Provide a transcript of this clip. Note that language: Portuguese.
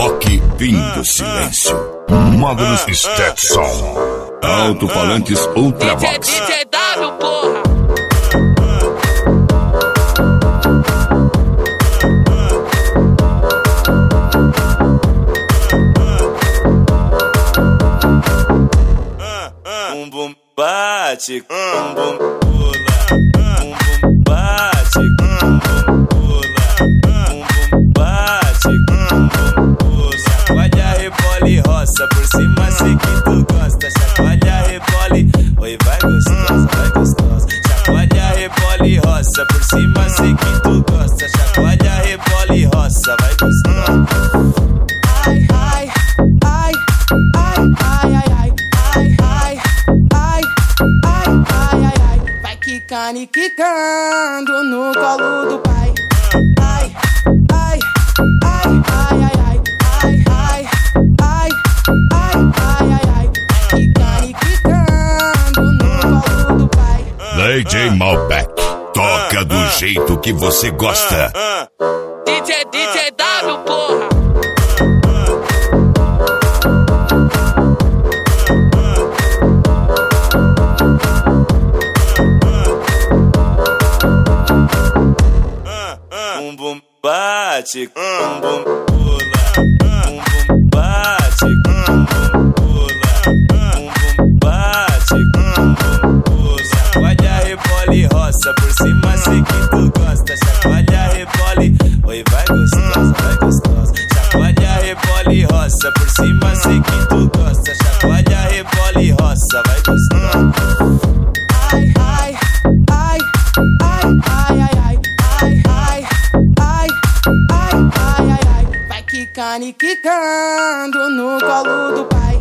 Rock Fim do Silêncio. Magnus Stetson. Alto-falantes Ultravox. DJ W, porra. Bum bate, bum pula, bum bate, bum pula, bum bate, bum pula. Chacoalha, rebola e roça, por cima sei que tu gosta. Chacoalha, rebola e... Oi, vai gostosa, vai gostosa. Chacoalha, rebola e roça, por cima sei que tu gosta. Chacoalha, rebola e roça, vai gostosa. Ai, ai, ai, ai, ai, ai, ai. Vai quicando e quicando no colo do pai. Ai, ai, ai, ai, ai, ai, ai, ai, ai, ai, ai, ai. Vai quicando e quicando no colo do pai. DJ Malbec, toca do jeito que você gosta. DJ W, porra. Bum bate, bum pula, bum bate, bum pula, bum bate, bum pula. Chacoalha, rebola e roça, por cima sei que tu gosta. Chacoalha, rebola e... Oi, vai gostosa, vai gostosa. Chacoalha, rebola e roça, por cima sei que tu gosta. Chacoalha, rebola e roça, vai gostosa. Ai, ai, ai, ai, ai, ai, ai. Vai quicando e quicando no colo do pai.